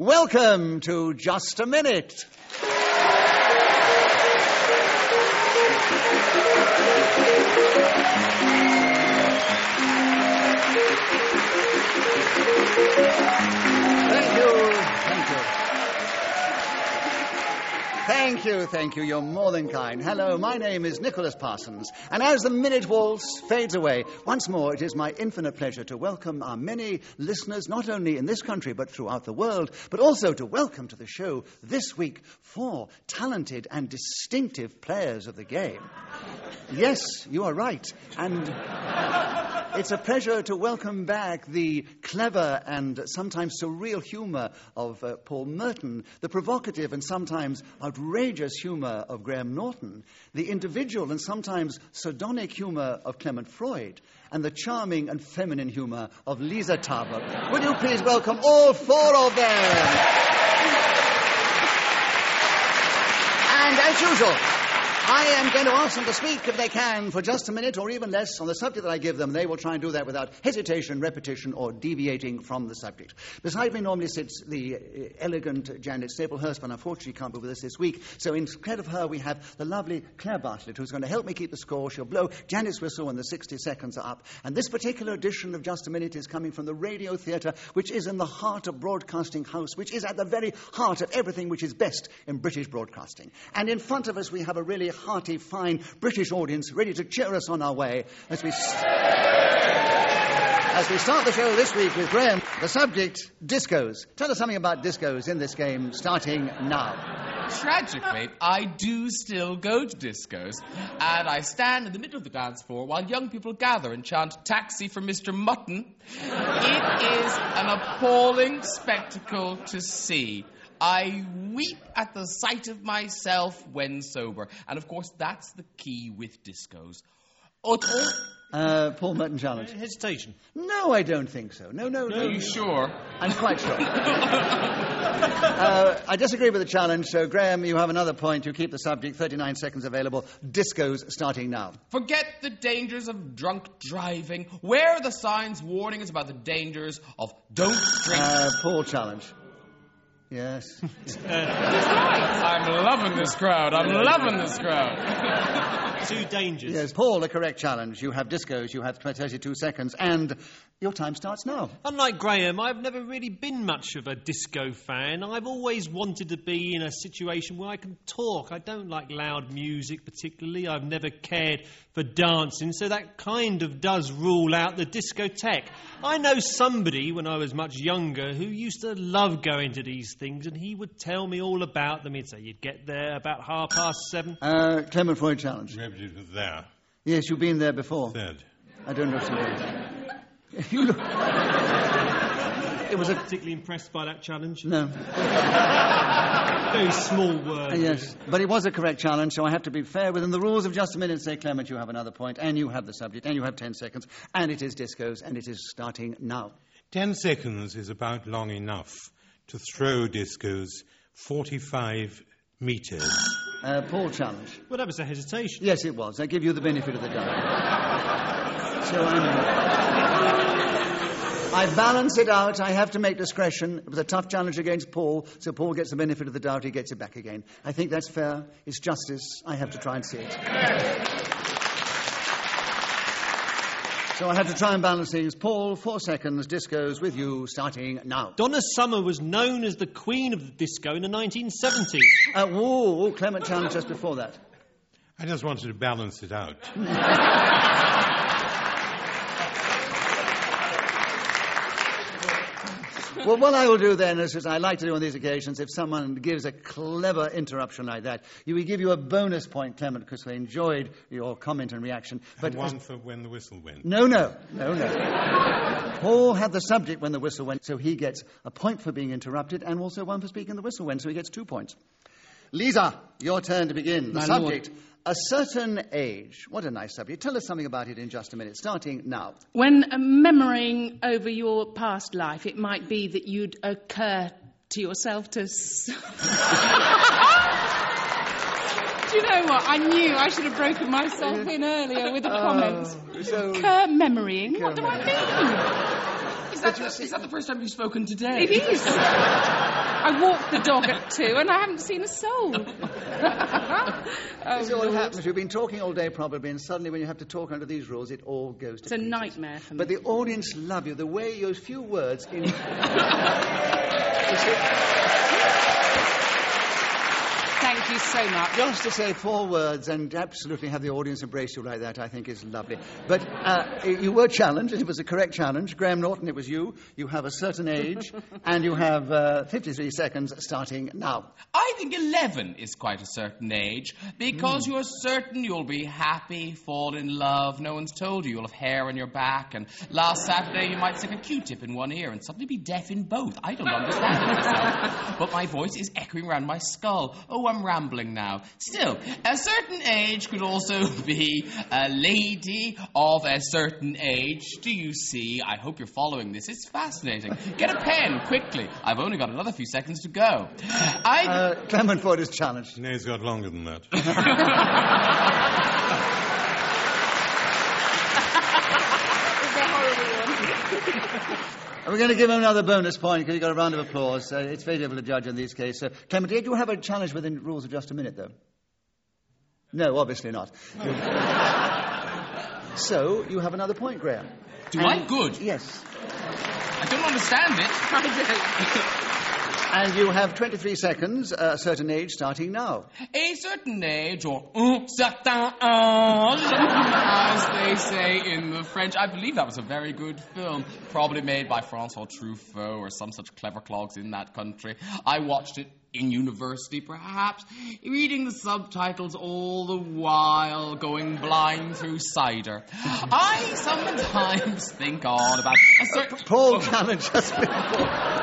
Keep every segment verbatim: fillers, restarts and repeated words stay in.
Welcome to Just a Minute. Thank you, thank you. Thank you, thank you. You're more than kind. Hello, my name is Nicholas Parsons, and as the minute waltz fades away, once more it is my infinite pleasure to welcome our many listeners, not only in this country but throughout the world, but also to welcome to the show this week four talented and distinctive players of the game. Yes, you are right, and it's a pleasure to welcome back the clever and sometimes surreal humour of uh, Paul Merton, the provocative and sometimes outrageous humour of Graham Norton, the individual and sometimes sardonic humour of Clement Freud, and the charming and feminine humour of Lisa Tarbuck. Would you please welcome all four of them? And as usual, I am going to ask them to speak, if they can, for just a minute or even less on the subject that I give them. They will try and do that without hesitation, repetition, or deviating from the subject. Beside me normally sits the uh, elegant Janet Staplehurst, but unfortunately can't be with us this week. So instead of her, we have the lovely Claire Bartlett, who's going to help me keep the score. She'll blow Janet's whistle when the sixty seconds are up. And this particular edition of Just a Minute is coming from the Radio Theatre, which is in the heart of Broadcasting House, which is at the very heart of everything which is best in British broadcasting. And in front of us, we have a really hearty, fine British audience ready to cheer us on our way as we st- as we start the show this week with Graham. The subject, discos. Tell us something about discos in this game, starting now. Tragically, I do still go to discos, and I stand in the middle of the dance floor while young people gather and chant "Taxi for Mister Mutton." It is an appalling spectacle to see. I weep at the sight of myself when sober. And, of course, that's the key with discos. Utter... Uh, Paul Merton challenge. Hesitation. No, I don't think so. No, no, no. Are you sure? I'm quite sure. uh, I disagree with the challenge, so, Graham, you have another point. You keep the subject. thirty-nine seconds available. Discos starting now. Forget the dangers of drunk driving. Where are the signs warning us about the dangers of don't drink? Uh, Paul challenge. Yes. I'm loving this crowd. I'm loving this crowd. Two dangers. Yes, Paul, the correct challenge. You have discos, you have thirty-two seconds, and your time starts now. Unlike Graham, I've never really been much of a disco fan. I've always wanted to be in a situation where I can talk. I don't like loud music particularly. I've never cared for dancing, so that kind of does rule out the discotheque. I know somebody, when I was much younger, who used to love going to these things, and he would tell me all about them. He'd say, you'd get there about half past seven. Uh, Clement Freud challenge. Maybe it was there. Yes, you've been there before. Third. I don't know if you You look... It was I'm a... not particularly impressed by that challenge. No. Very small word. Uh, yes, but it was a correct challenge, so I have to be fair within the rules of just a minute. Say, Clement, you have another point, and you have the subject, and you have ten seconds, and it is discos, and it is starting now. Ten seconds is about long enough to throw discos forty-five metres. Uh, Paul challenge. Well, that was a hesitation. Yes, it was. I give you the benefit of the doubt. So I'm... I balance it out. I have to make discretion. It was a tough challenge against Paul, so Paul gets the benefit of the doubt. He gets it back again. I think that's fair. It's justice. I have to try and see it. So I have to try and balance things. Paul, four seconds, discos with you, starting now. Donna Summer was known as the queen of the disco in the nineteen seventies. Uh, whoa, oh, Clement challenge just before that. I just wanted to balance it out. Well, what I will do then is, as I like to do on these occasions, if someone gives a clever interruption like that, you will give you a bonus point, Clement, because I enjoyed your comment and reaction. But and one as... for when the whistle went. No, no, no, no. Paul had the subject when the whistle went, so he gets a point for being interrupted and also one for speaking the whistle went, so he gets two points. Lisa, your turn to begin. The My subject, Lord. A certain age. What a nice subject. Tell us something about it in just a minute, starting now. When uh, memorying over your past life, it might be that you'd occur to yourself to... S- Do you know what? I knew I should have broken myself in earlier with a comment. Uh, so... Occur memorying? What do I mean? Is that, the, is that the first time you've spoken today? It is. I walked the dog at two and I haven't seen a soul. Oh, This all Lord. happens. You've been talking all day probably, and suddenly when you have to talk under these rules, it all goes to It's a pieces. nightmare for me. But the audience love you. The way those few words in... You see, Thank you so much. just to say four words and absolutely have the audience embrace you like that, I think is lovely. But uh, you were challenged. It was a correct challenge. Graham Norton, it was you. You have a certain age, and you have uh, fifty-three seconds starting now. I think eleven is quite a certain age, because you're certain you'll be happy, fall in love. No one's told you you'll have hair on your back, and last Saturday you might stick a Q-tip in one ear and suddenly be deaf in both. I don't understand it myself. But my voice is echoing around my skull. Oh, I'm rambling now. Still, a certain age could also be a lady of a certain age. Do you see? I hope you're following this. It's fascinating. Get a pen, quickly. I've only got another few seconds to go. I... Uh, Clement Ford is challenged. No, he's got longer than that. We're going to give him another bonus point because he got a round of applause. Uh, it's very difficult to judge in these cases. So, Clement, did you have a challenge within the rules of just a minute, though? No, obviously not. So, you have another point, Graham. Do And- I? Good. Yes. I don't understand it. I don't. And you have twenty-three seconds, a certain age, starting now. A certain age, or un certain âge, as they say in the French. I believe that was a very good film, probably made by François Truffaut or some such clever clogs in that country. I watched it in university, perhaps, reading the subtitles all the while, going blind through cider. I sometimes think on about a certain... Paul challenge us before.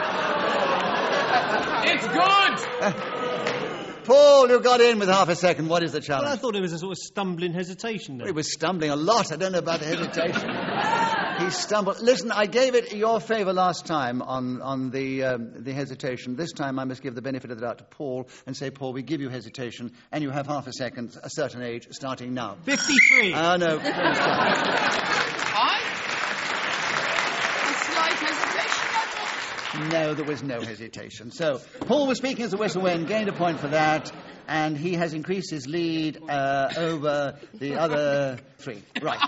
It's good! Paul, you got in with half a second. What is the Well, I challenge? thought it was a sort of stumbling hesitation there. He was stumbling a lot. I don't know about the hesitation. He stumbled. Listen, I gave it your favour last time on, on the, um, the hesitation. This time I must give the benefit of the doubt to Paul and say, Paul, we give you hesitation, and you have half a second, a certain age, starting now. fifty-three. Ah, no. I... A slight hesitation, I thought. No, there was no hesitation. So, Paul was speaking as a whistle wind, gained a point for that, and he has increased his lead uh, over the other three. Right.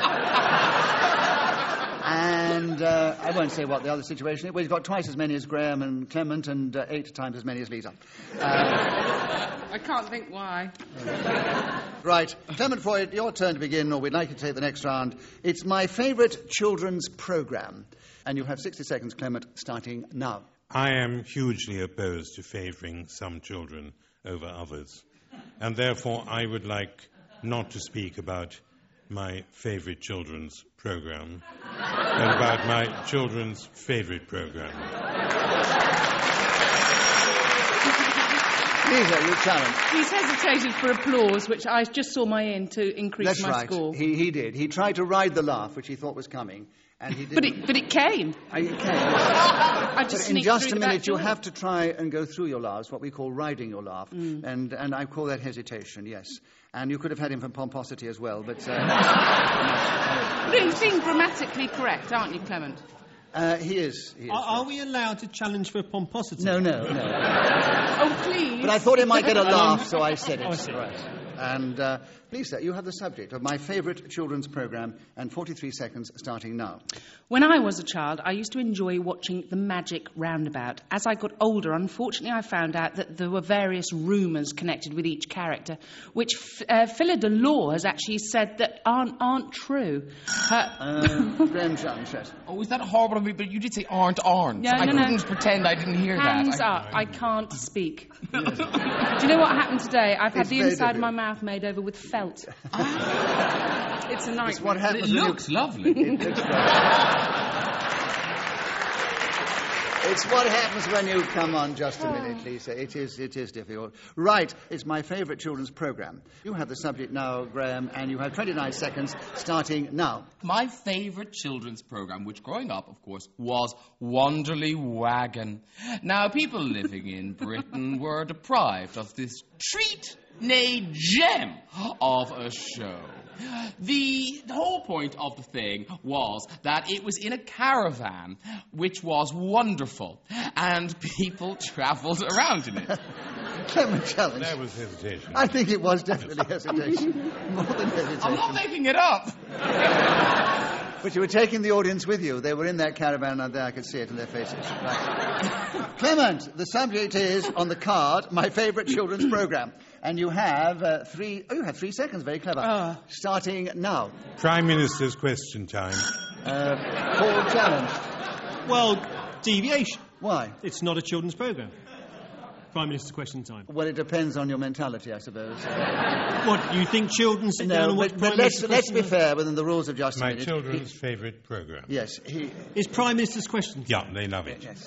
And uh, I won't say what the other situation is. Well, he's got twice as many as Graham and Clement and uh, eight times as many as Lisa. Uh, I can't think why. right. Clement Foy, your turn to begin, or we'd like you to take the next round. It's my favourite children's programme. And you have sixty seconds, Clement, starting now. I am hugely opposed to favouring some children over others. And therefore, I would like not to speak about my favourite children's programme, but about my children's favourite programme. Lisa, you challenge. He's hesitated for applause, which I just saw my in to increase That's my right. score. He, he did. He tried to ride the laugh, which he thought was coming, and he didn't. But it, but it came. Uh, you can. I just But in sneaked just through a the minute, back you door. have to try and go through your laughs, what we call riding your laugh, and and I call that hesitation. Yes, and you could have had him for pomposity as well, but uh, You're being grammatically correct, aren't you, Clement? uh, he is. He is Are, are we allowed to challenge for pomposity? No, no, no. Oh, please. But I thought he might get a laugh, so I said it. Oh, I see. Right. And uh, Lisa, you have the subject of my favourite children's programme, and forty-three seconds starting now. When I was a child, I used to enjoy watching The Magic Roundabout. As I got older, unfortunately, I found out that there were various rumours connected with each character, which uh, Philida Law has actually said that aren't, aren't true. Her... Uh, Graham Challenge, yes. Oh, is that horrible of me? But you did say aren't, aren't. No, I no, no. couldn't pretend I didn't hear Hands that. I- up, I can't speak. Do you know what happened today? I've had It's the very inside of my difficult. mouth made over with felt. It's a nightmare. It's what But happens it when looks lovely. you... It looks great. It's what happens when you come on just a minute, Lisa. It is, it is difficult. Right, it's my favourite children's programme. You have the subject now, Graham, and you have twenty-nine seconds starting now. My favourite children's programme, which growing up, of course, was Wanderly Wagon. Now, people living in Britain were deprived of this treat, nay, gem of a show. The whole point of the thing was that it was in a caravan, which was wonderful, and people travelled around in it. Clement challenge. That was hesitation. I think it was definitely hesitation. More than hesitation. I'm not making it up. But you were taking the audience with you. They were in that caravan and there I could see it in their faces. Right. Clement, the subject is on the card, my favourite children's programme. And you have uh, three... Oh, you have three seconds. Very clever. Uh. Starting now. Prime Minister's question time. Uh, Paul challenged. Well, deviation. Why? It's not a children's programme. Prime Minister's question time. Well, it depends on your mentality, I suppose. What, you think children sit down No, and watch but, Prime but let's, Minister's let's be question? fair within the rules of Just a My Minute. children's He- favourite programme. Yes, he... Is Prime Minister's question time? Yeah, they love it. Yes.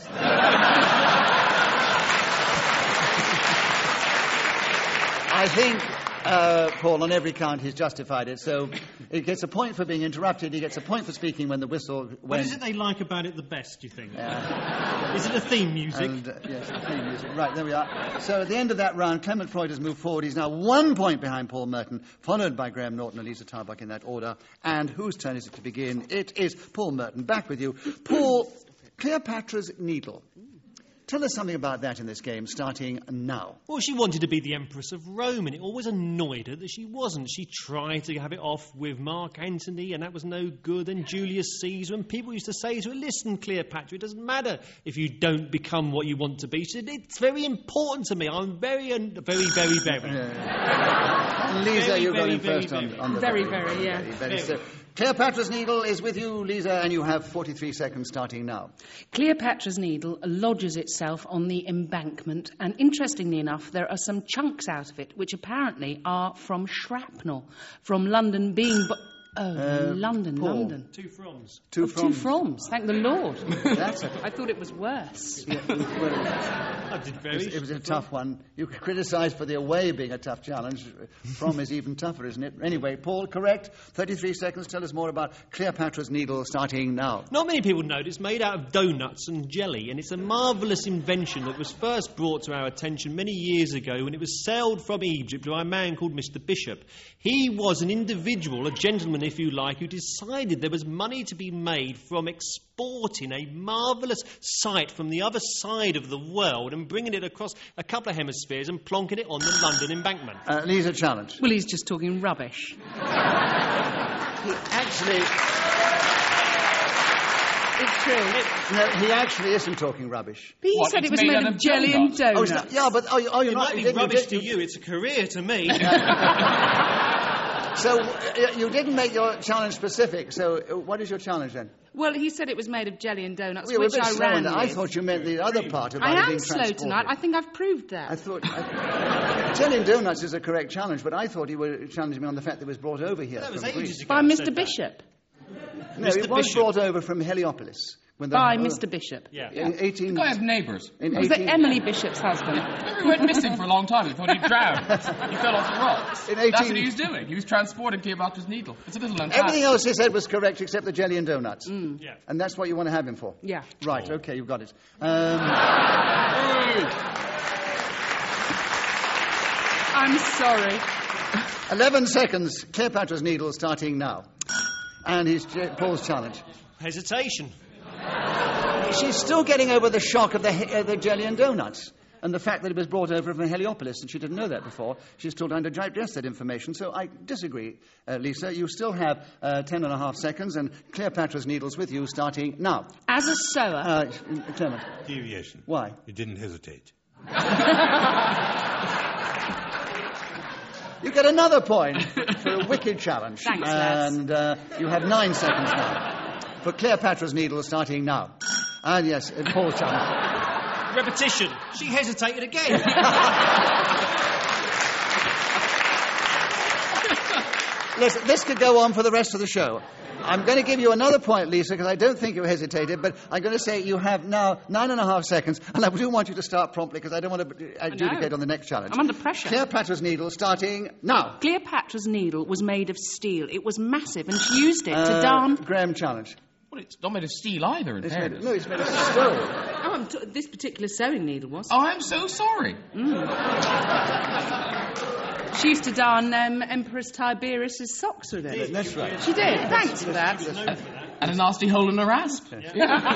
I think, uh, Paul, on every count, he's justified it. So he gets a point for being interrupted. He gets a point for speaking when the whistle went. What is it they like about it the best, do you think? Uh, Is it the theme music? and, uh, yes, the theme music. Right, there we are. So at the end of that round, Clement Freud has moved forward. He's now one point behind Paul Merton, followed by Graham Norton and Lisa Tarbuck in that order. And whose turn is it to begin? It is Paul Merton. Back with you. Paul, Cleopatra's Needle. Tell us something about that in this game, starting now. Well, she wanted to be the Empress of Rome, and it always annoyed her that she wasn't. She tried to have it off with Mark Antony, and that was no good, and Julius Caesar, and people used to say to her, listen, Cleopatra, it doesn't matter if you don't become what you want to be. She said, it's very important to me. I'm very, uh, very, very, very. Uh, Lisa, Very, you got very, in very, first on, very. on the... Very, very, yeah. Very, very. Very. So, Cleopatra's Needle is with you, Lisa, and you have forty-three seconds starting now. Cleopatra's Needle lodges itself on the embankment, and interestingly enough, there are some chunks out of it which apparently are from shrapnel, from London being... Bu- oh, Uh, London, Paul. London. Two froms. Two Oh, from... two froms, thank the Lord. That's a... I thought it was worse. Yeah, well, I did it, very... was, it was a tough one. You could criticise for the away being a tough challenge. From is even tougher, isn't it? Anyway, Paul, correct. thirty-three seconds. Tell us more about Cleopatra's Needle starting now. Not many people know it's made out of donuts and jelly, and it's a marvellous invention that was first brought to our attention many years ago when it was sailed from Egypt by a man called Mister Bishop. He was an individual, a gentleman if you like, who decided there was money to be made from exporting a marvellous sight from the other side of the world and bringing it across a couple of hemispheres and plonking it on the London embankment. Uh, Lisa, challenge. Well, he's just talking rubbish. He actually... It's true. No, he actually isn't talking rubbish. But he What, said it's it was made made out of of jelly and donuts? Oh, it's donuts. not, yeah, but oh, you- oh, you're It not... might be you didn't- rubbish you to didn't- you, it's a career to me. So uh, you didn't make your challenge specific. So uh, what is your challenge then? Well, he said it was made of jelly and donuts, We were a which bit I slow on ran that. I with. thought you meant the other part about I it am being slow transported. tonight. I think I've proved that. I thought... I, jelly and donuts is a correct challenge, but I thought you were challenging me on the fact that it was brought over here That was from ages Greece. ago. By I Mister said that. Bishop. No, Mister it was Bishop. brought over from Heliopolis. When the, By uh, Mister Bishop. Yeah. In eighteen... The guy have neighbours. In Was it eighteen Emily Bishop's husband? He went missing for a long time. He thought he'd drowned. He fell off the rocks. In That's eighteen what he was doing. He was transporting Cleopatra's Needle. It's a little unhappy. Everything else he said was correct except the jelly and donuts. Yeah. And that's what you want to have him for? Yeah. Right, okay, you've got it. Um, I'm sorry. eleven seconds. Cleopatra's Needle starting now. And he's Paul's challenge. Hesitation. She's still getting over the shock of the, he- uh, the jelly and donuts. And the fact that it was brought over from Heliopolis, and she didn't know that before. She's still trying to digest that information. So I disagree, uh, Lisa. You still have uh, ten and a half seconds, and Cleopatra's Needle's with you starting now. As a sewer, Uh, Clement, Deviation. why? You didn't hesitate. You get another point for a wicked challenge. Thanks, lads. And uh, you have nine seconds now. For Cleopatra's Needle starting now. And yes, uh, Paul's challenge. Repetition. She hesitated again. Listen, this could go on for the rest of the show. I'm going to give you another point, Lisa, because I don't think you hesitated, but I'm going to say you have now nine and a half seconds, and I do want you to start promptly, because I don't want to adjudicate on the next challenge. I'm under pressure. Cleopatra's Needle starting now. Cleopatra's Needle was made of steel. It was massive, and she used it to Uh, darn... Graham challenge. Well, it's not made of steel either, in It's made, fairness. no, it's made of stone. Oh, I'm t- this particular sewing needle was. Oh, I'm so sorry. She used to darn um, Empress Tiberius's socks with it. That's right. She did. Thanks for that. And a nasty hole in her rasp. To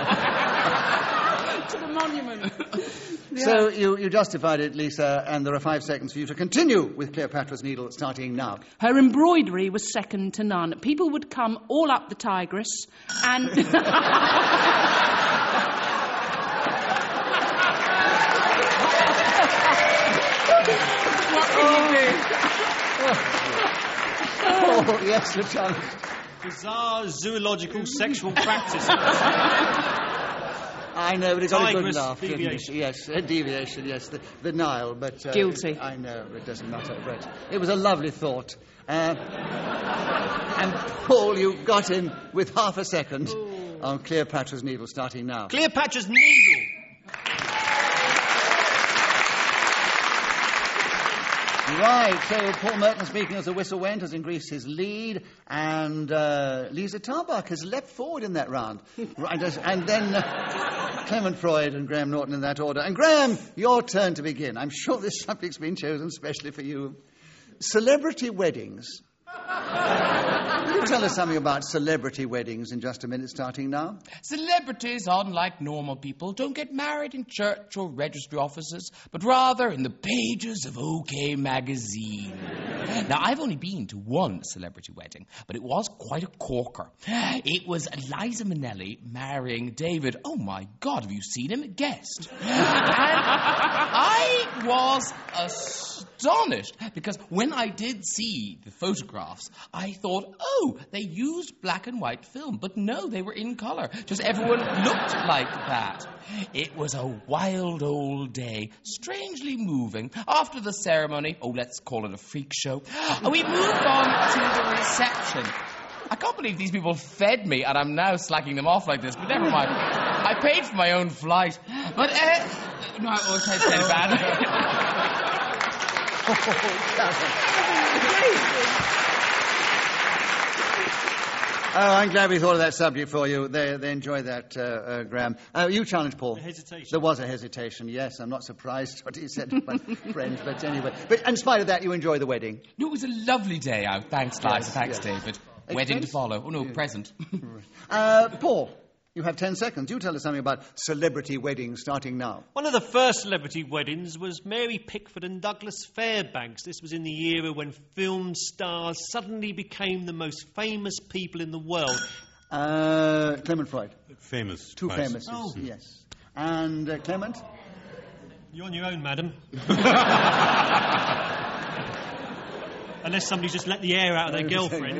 the monument. So you, you justified it, Lisa, and there are five seconds for you to continue with Cleopatra's Needle, starting now. Her embroidery was second to none. People would come all up the Tigris and... What can you do? Oh, yes, the challenge. Bizarre zoological sexual practice. I know, but it got a good Tigress laugh, didn't it? deviation. Yes, a deviation, yes, the, the Nile, but... Uh, Guilty. I know, it doesn't matter, but it was a lovely thought. Uh, and, Paul, you got in with half a second Ooh. on Cleopatra's Needle, starting now. Cleopatra's Needle. Right, so Paul Merton, speaking as the whistle went, has increased his lead, and uh, Lisa Tarbuck has leapt forward in that round. Right, and then uh, Clement Freud and Graham Norton in that order. And Graham, your turn to begin. I'm sure this subject's been chosen specially for you. Celebrity weddings. Will you tell us something about celebrity weddings in just a minute, starting now? Celebrities, unlike normal people, don't get married in church or registry offices, but rather in the pages of OK Magazine. Now, I've only been to one celebrity wedding, but it was quite a corker. It was Liza Minnelli marrying David, oh my God, have you seen him? Guest. And I was astonished, because when I did see the photographs, I thought, oh, they used black and white film. But no, they were in colour. Just everyone looked like that. It was a wild old day, strangely moving. After the ceremony, oh, let's call it a freak show, we moved on to the reception. I can't believe these people fed me and I'm now slacking them off like this, but never mind. I paid for my own flight. But, uh... No, I always had to say bad. Oh, I'm glad we thought of that subject for you. They, they enjoy that, uh, uh, Graham. Uh, you challenged Paul. A hesitation. There was a hesitation, yes. I'm not surprised what he said to my friend, but anyway. But in spite of that, you enjoyed the wedding. No, it was a lovely day out. Thanks, Liza. Yes, Thanks, yes. David. Expense? Wedding to follow. Oh, no, present. Uh, Paul, you have ten seconds. You tell us something about celebrity weddings, starting now. One of the first celebrity weddings was Mary Pickford and Douglas Fairbanks. This was in the era when film stars suddenly became the most famous people in the world. Uh, Clement Freud. Famous. Two twice. famous, Oh. yes. And uh, Clement? You're on your own, madam. Unless somebody just let the air out of their girlfriend.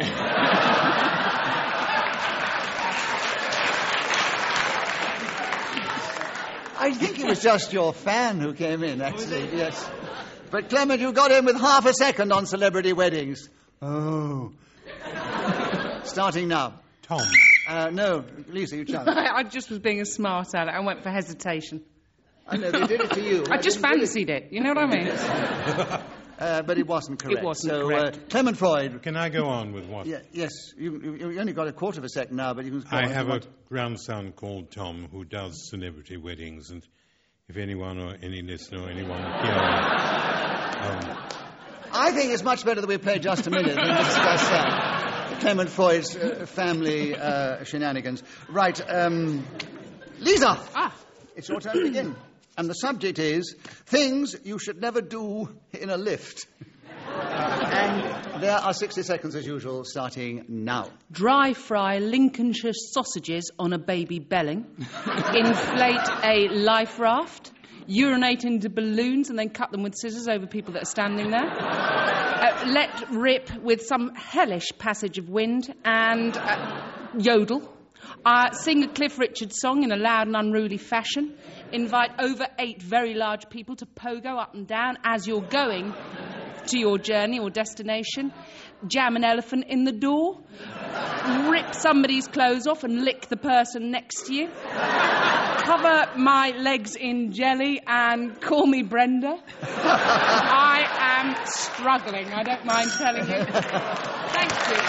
I think it was just your fan who came in, actually, yes. But, Clement, you got in with half a second on celebrity weddings. Oh. Starting now. Tom. Uh, no, Lisa, you challenge. I just was being a smart aleck. I went for hesitation. I know, they did it to you. I just They didn't do fancied it. You know what I mean? Uh, but it wasn't correct. It wasn't so, correct. Uh, Clement Freud. Can I go on with what? Yeah, yes, you, you, you only got a quarter of a second now, but you can go on I if have you a want. grandson called Tom who does celebrity weddings, and if anyone or any listener or anyone here... Um, I think it's much better that we play just a minute than discuss uh, Clement Freud's uh, family uh, shenanigans. Right, um, Lisa. Ah. It's your turn to begin. And the subject is things you should never do in a lift. And there are sixty seconds as usual, starting now. Dry fry Lincolnshire sausages on a baby belling. Inflate a life raft. Urinate into balloons and then cut them with scissors over people that are standing there. Uh, let rip with some hellish passage of wind and uh, yodel. Uh, sing a Cliff Richard song in a loud and unruly fashion. Invite over eight very large people to pogo up and down as you're going to your journey or destination. Jam an elephant in the door. Rip somebody's clothes off and lick the person next to you. Cover my legs in jelly and call me Brenda. I am struggling, I don't mind telling you. Thank you.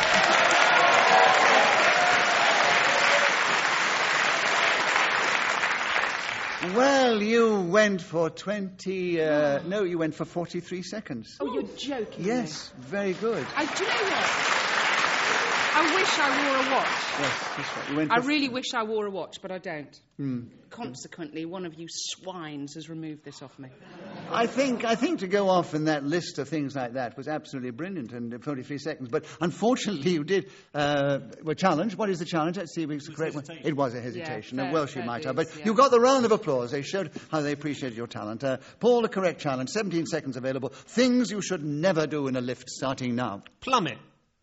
Well, you went for twenty... Uh, no, you went for forty-three seconds. Oh, you're joking. Yes, very good. I, do you know what? I wish I wore a watch. Yes, that's right. You went I for really wish I wore a watch, but I don't. Hmm. Consequently, one of you swines has removed this off me. I think I think to go off in that list of things like that was absolutely brilliant in forty-three seconds. But unfortunately, you did uh, were challenged. What is the challenge? Let's see if it's the correct one. It was a hesitation. Yeah, a Welsh fair you might dues, have. But yeah. you got the round of applause. They showed how they appreciated your talent. Uh, Paul, the correct challenge. seventeen seconds available. Things you should never do in a lift, starting now. Plummet.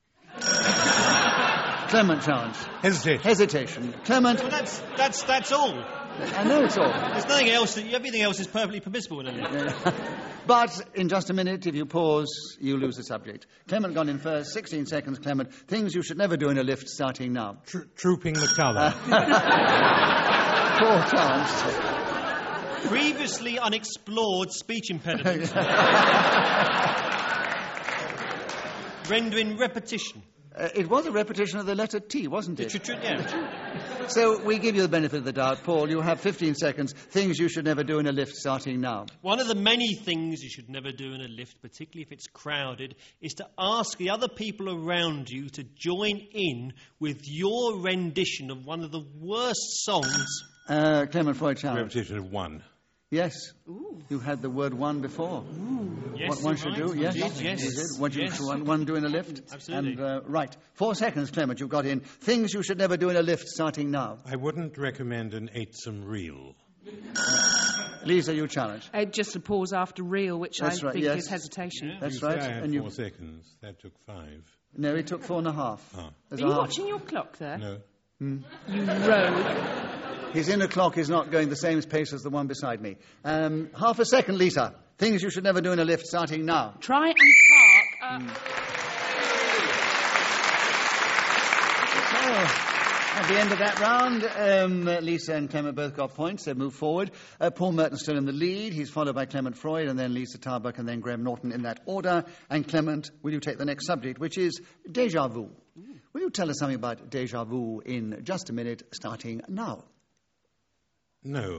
Clement challenge. Hesitation. Hesitation. Clement. Well, that's, that's, that's all. I know it's all. There's nothing else. That, everything else is perfectly permissible in a lift. But in just a minute, if you pause, you lose the subject. Clement gone in first. sixteen seconds, Clement. Things you should never do in a lift, starting now. Tro- trooping the colour. Paul challenged. Previously unexplored speech impediments. Rendering repetition. Uh, it was a repetition of the letter T, wasn't it? Tr- tr- yeah. So we give you the benefit of the doubt. Paul, you have fifteen seconds. Things you should never do in a lift, starting now. One of the many things you should never do in a lift, particularly if it's crowded, is to ask the other people around you to join in with your rendition of one of the worst songs. Uh, Clement Freud challenge. Repetition of one. Yes. Ooh. You had the word one before. Yes, What one should right. do, yes. Indeed, yes. You did. What you Yes. should one, one do in a lift. Absolutely. And, uh, right. Four seconds, Clement, you've got in. Things you should never do in a lift, starting now. I wouldn't recommend an eightsome reel. Lisa, you challenge. Uh, just a pause after real, which That's I right, think yes. is hesitation. That's you say right. I had And you... four seconds. That took five. No, it took four and a half. Ah. There's Are a you half. watching your clock there? No. You rogue. His inner clock is not going the same pace as the one beside me. Um, half a second, Lisa. Things you should never do in a lift, starting now. Try and park. Uh, So, at the end of that round, um, uh, Lisa and Clement both got points. They've moved forward. Uh, Paul Merton's still in the lead. He's followed by Clement Freud and then Lisa Tarbuck and then Graham Norton in that order. And Clement, will you take the next subject, which is déjà vu? Will you tell us something about déjà vu in just a minute, starting now? No.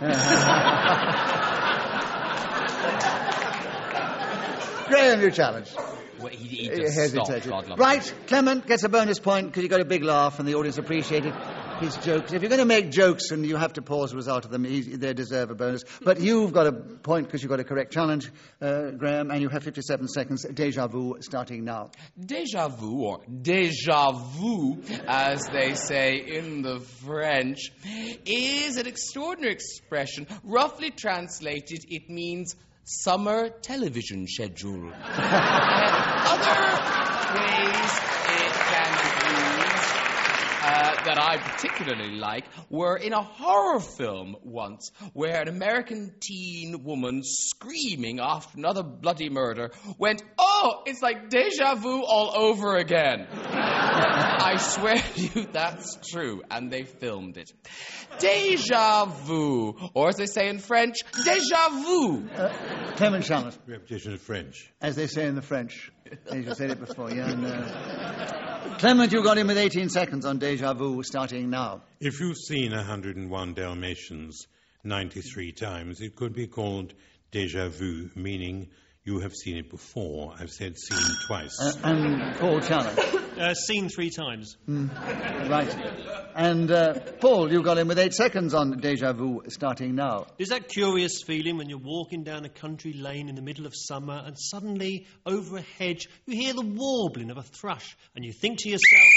Graham, you challenge. Well, he, he He just hesitated. stopped. God love him. Right, Clement gets a bonus point because he got a big laugh and the audience appreciated his jokes. If you're going to make jokes and you have to pause as a result of them, he, they deserve a bonus. But you've got a point because you've got a correct challenge, uh, Graham, and you have fifty-seven seconds. Déjà vu starting now. Déjà vu, or déjà vu, as they say in the French, is an extraordinary expression. Roughly translated, it means summer television schedule. Other ways it can be used uh, that I particularly like were in a horror film once where an American teen woman screaming after another bloody murder went, "Oh, it's like déjà vu all over again." I swear to you that's true, and they filmed it. Déjà vu, or as they say in French, déjà vu. Uh, Clement challenge, Repetition of French. as they say in the French. You said it before, yeah. And, uh... Clement, you got him with eighteen seconds on déjà vu starting now. If you've seen one hundred and one Dalmatians ninety-three times, it could be called déjà vu, meaning you have seen it before. I've said seen twice. Uh, and Paul challenge. Uh, seen three times. Right. And uh, Paul, you got him with eight seconds on déjà vu starting now. Is that curious feeling when you're walking down a country lane in the middle of summer and suddenly, over a hedge, you hear the warbling of a thrush and you think to yourself...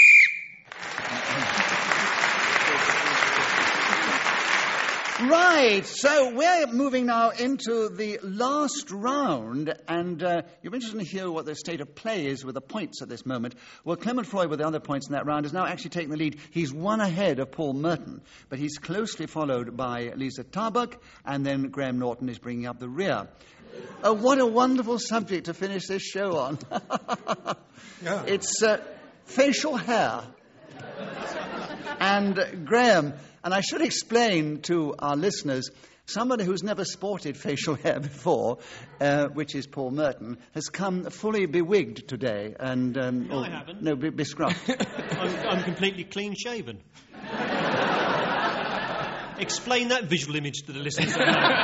Right, so we're moving now into the last round, and uh, you're interested to hear what the state of play is with the points at this moment. Well, Clement Freud, with the other points in that round, is now actually taking the lead. He's one ahead of Paul Merton, but he's closely followed by Lisa Tarbuck, and then Graham Norton is bringing up the rear. Uh, what a wonderful subject to finish this show on. Yeah. It's uh, facial hair. And uh, Graham, and I should explain to our listeners, somebody who's never sported facial hair before, uh, which is Paul Merton, has come fully bewigged today. And, um, No, I or- haven't. No, be, bescrubbed. I'm, I'm completely clean-shaven. Explain that visual image to the listeners.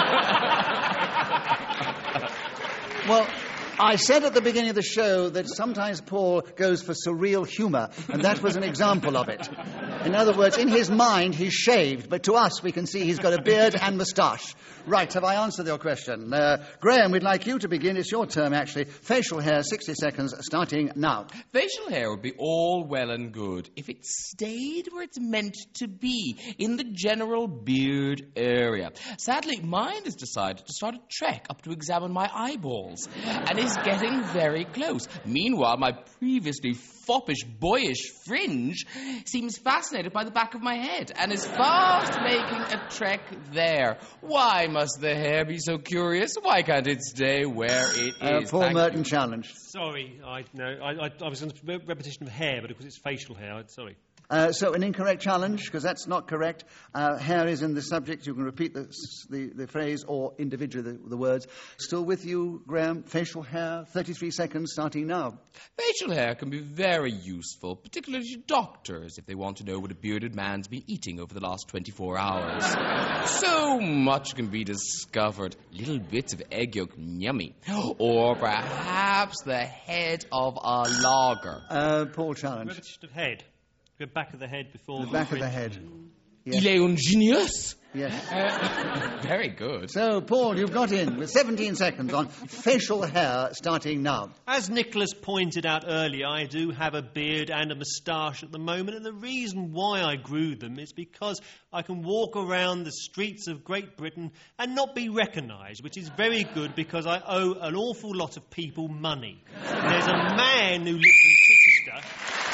Well, I said at the beginning of the show that sometimes Paul goes for surreal humour, and that was an example of it. In other words, in his mind, he's shaved, but to us, we can see he's got a beard and moustache. Right, have I answered your question? Uh, Graham, we'd like you to begin. It's your term, actually. Facial hair, sixty seconds, starting now. Facial hair would be all well and good if it stayed where it's meant to be, in the general beard area. Sadly, mine has decided to start a trek up to examine my eyeballs, and is getting very close. Meanwhile, my previously foppish, boyish fringe seems fascinated by the back of my head and is fast making a trek there. Why must the hair be so curious? Why can't it stay where it uh, is? Paul Thank Merton you. challenge. Sorry, I no, I, I, I was going to repetition of hair, but because it's facial hair, I'm sorry. Uh, so an incorrect challenge, because that's not correct. Uh, hair is in the subject. You can repeat the, the, the phrase or individually the, the words. Still with you, Graham. Facial hair, thirty-three seconds, starting now. Facial hair can be very useful, particularly to doctors if they want to know what a bearded man's been eating over the last twenty-four hours. So much can be discovered. Little bits of egg yolk, yummy. Or perhaps the head of a lager. Uh, Paul challenge. Repetition of head. The back of the head before The back of the fringe. head. Il est un genius. Yes. Very good. So, Paul, you've got in with seventeen seconds on facial hair, starting now. As Nicholas pointed out earlier, I do have a beard and a moustache at the moment, and the reason why I grew them is because I can walk around the streets of Great Britain and not be recognised, which is very good because I owe an awful lot of people money. There's a man who lives in Chichester.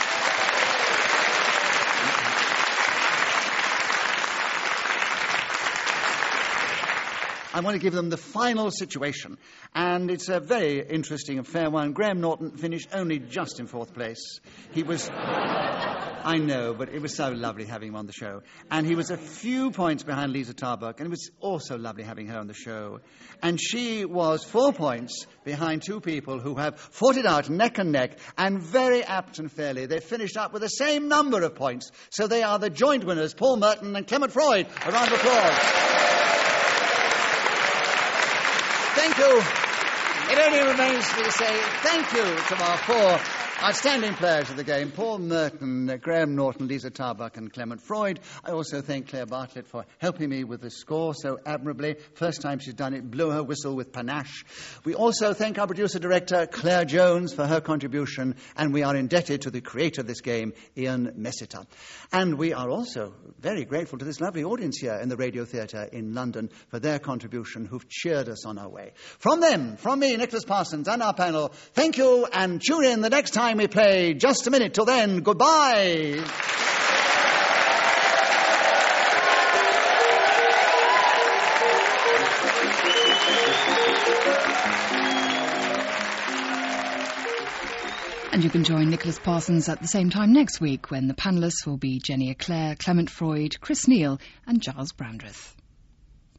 I want to give them the final situation. And it's a very interesting and fair one. Graham Norton finished only just in fourth place. He was... I know, but it was so lovely having him on the show. And he was a few points behind Lisa Tarbuck, and it was also lovely having her on the show. And she was four points behind two people who have fought it out neck and neck, and very apt and fairly. They finished up with the same number of points. So they are the joint winners, Paul Merton and Clement Freud. A round of applause. Thank you. It only remains for me to say thank you to our four outstanding players of the game, Paul Merton, uh, Graham Norton, Lisa Tarbuck and Clement Freud. I also thank Claire Bartlett for helping me with the score so admirably. First time she's done it, blew her whistle with panache. We also thank our producer-director, Claire Jones, for her contribution, and we are indebted to the creator of this game, Ian Messiter. And we are also very grateful to this lovely audience here in the Radio Theatre in London for their contribution, who've cheered us on our way. From them, from me, Nicholas Parsons, and our panel, thank you, and tune in the next time we play Just a Minute. Till then, goodbye. And you can join Nicholas Parsons at the same time next week when the panellists will be Jenny Eclair, Clement Freud, Chris Neal and Giles Brandreth.